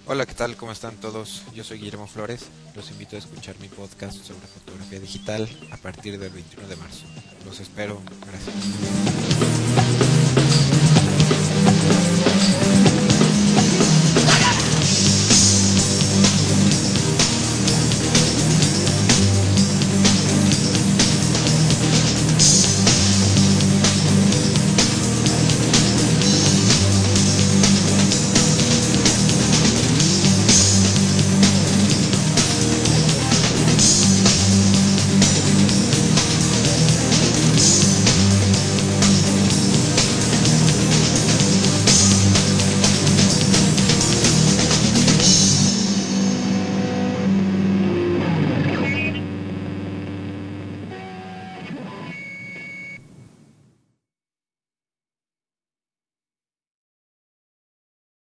Hola, ¿qué tal? ¿Cómo están todos? Yo soy Guillermo Flores. Los invito a escuchar mi podcast sobre fotografía digital a partir del 21 de marzo. Los espero. Gracias.